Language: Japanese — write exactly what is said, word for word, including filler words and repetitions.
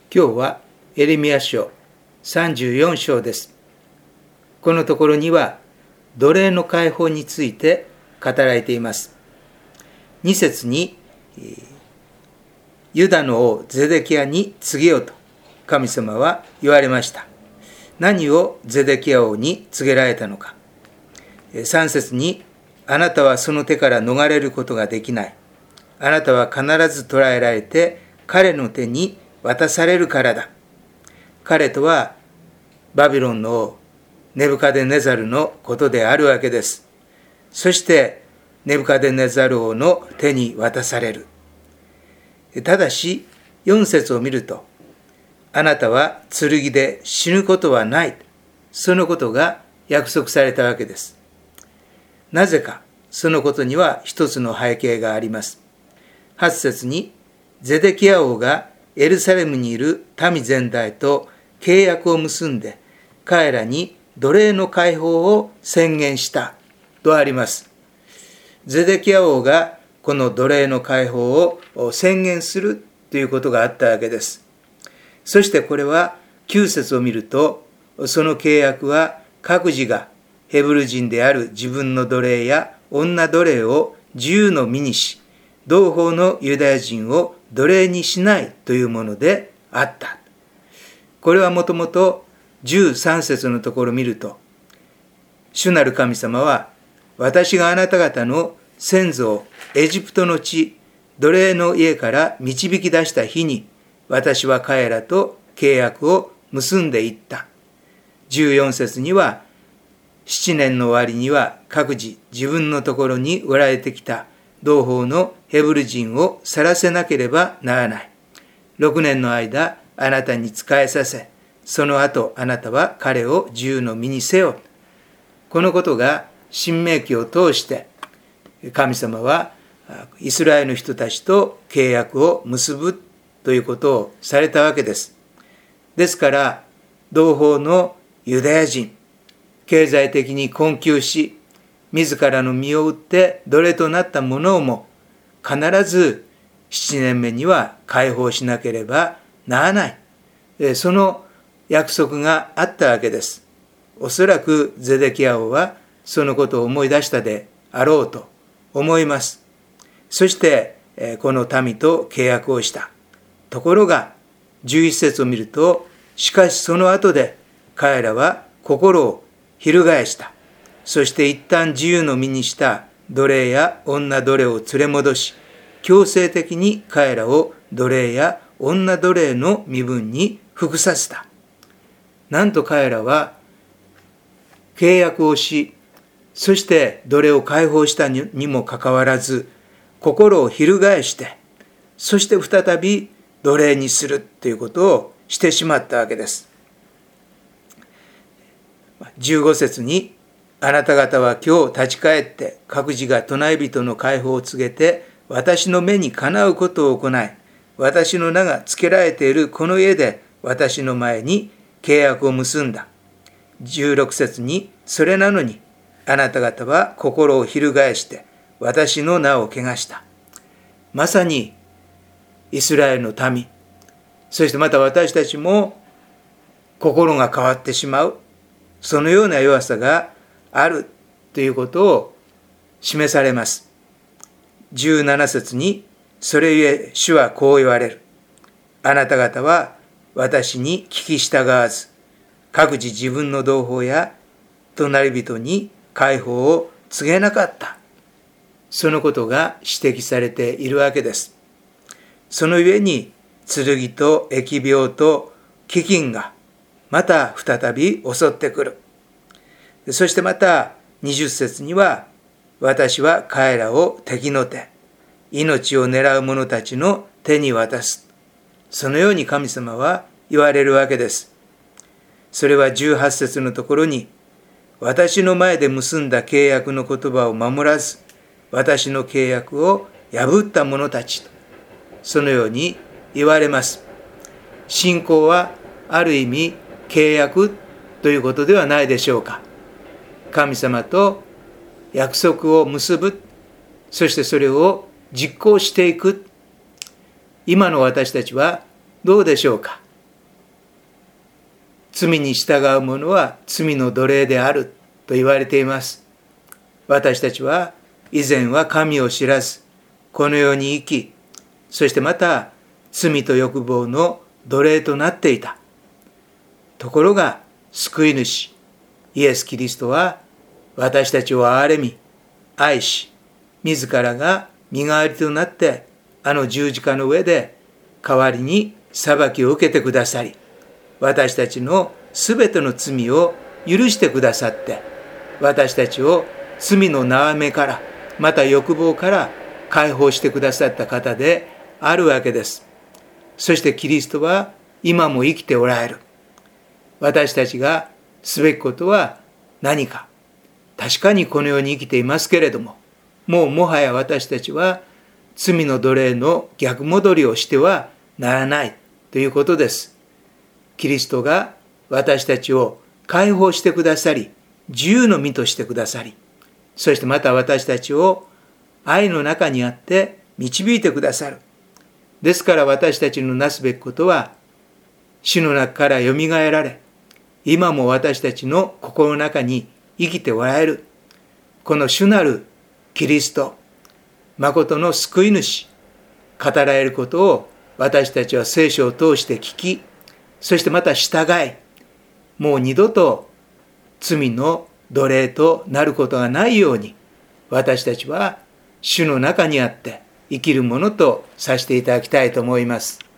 今日はエレミヤ書さんじゅうよん章です。このところには奴隷の解放について語られています。に節にユダの王ゼデキヤに告げよと神様は言われました。何をゼデキヤ王に告げられたのか。さん節にあなたはその手から逃れることができない。あなたは必ず捕らえられて彼の手に渡されるからだ。彼とはバビロンの王ネブカデネザルのことであるわけです。そしてネブカデネザル王の手に渡される。ただしよん節を見ると、あなたは剣で死ぬことはない、そのことが約束されたわけです。なぜか、そのことには一つの背景があります。はち節にゼデキヤ王がエルサレムにいる民全体と契約を結んで、彼らに奴隷の解放を宣言したとあります。ゼデキヤ王がこの奴隷の解放を宣言するということがあったわけです。そしてこれはきゅう節を見ると、その契約は各自がヘブル人である自分の奴隷や女奴隷を自由の身にし、同胞のユダヤ人を奴隷にしないというものであった。これはもともとじゅうさん節のところを見ると、主なる神様は、私があなた方の先祖をエジプトの地、奴隷の家から導き出した日に、私は彼らと契約を結んでいった。じゅうよん節には、七年の終わりには各自自分のところにおられてきた同胞のヘブル人を去らせなければならない。六年の間あなたに仕えさせ、その後あなたは彼を自由の身にせよ。このことが申命記を通して神様はイスラエルの人たちと契約を結ぶということをされたわけです。ですから同胞のユダヤ人、経済的に困窮し、自らの身を売って奴隷となった者をも必ず七年目には解放しなければならない。その約束があったわけです。おそらくゼデキヤ王はそのことを思い出したであろうと思います。そしてこの民と契約をした。ところがじゅういち節を見ると、しかしその後で彼らは心を翻した。そして一旦自由の身にした奴隷や女奴隷を連れ戻し、強制的に彼らを奴隷や女奴隷の身分に服させた。なんと彼らは契約をし、そして奴隷を解放したにもかかわらず、心を翻して、そして再び奴隷にするということをしてしまったわけです。じゅうご節に、あなた方は今日立ち返って各自が隣人の解放を告げて、私の目にかなうことを行い、私の名が付けられているこの家で私の前に契約を結んだ。じゅうろく節に、それなのにあなた方は心を翻して私の名を汚した。まさにイスラエルの民、そしてまた私たちも心が変わってしまう、そのような弱さがあるということを示されます。じゅうなな節に、それゆえ主はこう言われる。あなた方は私に聞き従わず、各自自分の同胞や隣人に解放を告げなかった。そのことが指摘されているわけです。そのゆえに剣と疫病と飢饉がまた再び襲ってくる。そしてまたにじゅう節には、私は彼らを敵の手、命を狙う者たちの手に渡す。そのように神様は言われるわけです。それはじゅうはち節のところに、私の前で結んだ契約の言葉を守らず、私の契約を破った者たちと、そのように言われます。信仰はある意味契約ということではないでしょうか。神様と約束を結ぶ、そしてそれを実行していく。今の私たちはどうでしょうか。 罪に従う者は罪の奴隷であると言われています。私たちは以前は神を知らず、この世に生き、そしてまた罪と欲望の奴隷となっていた。ところが救い主イエス・キリストは私たちを憐れみ、愛し、自らが身代わりとなってあの十字架の上で代わりに裁きを受けてくださり、私たちのすべての罪を許してくださって、私たちを罪の縄目から、また欲望から解放してくださった方であるわけです。そしてキリストは今も生きておられる。私たちがすべきことは何か。確かにこの世に生きていますけれども、もうもはや私たちは罪の奴隷の逆戻りをしてはならないということです。キリストが私たちを解放してくださり、自由の身としてくださり、そしてまた私たちを愛の中にあって導いてくださる。ですから私たちのなすべきことは、死の中からよみがえられ、今も私たちの心の中に生きておられる、この主なるキリスト、誠の救い主、語られることを私たちは聖書を通して聞き、そしてまた従い、もう二度と罪の奴隷となることがないように、私たちは主の中にあって生きるものとさせていただきたいと思います。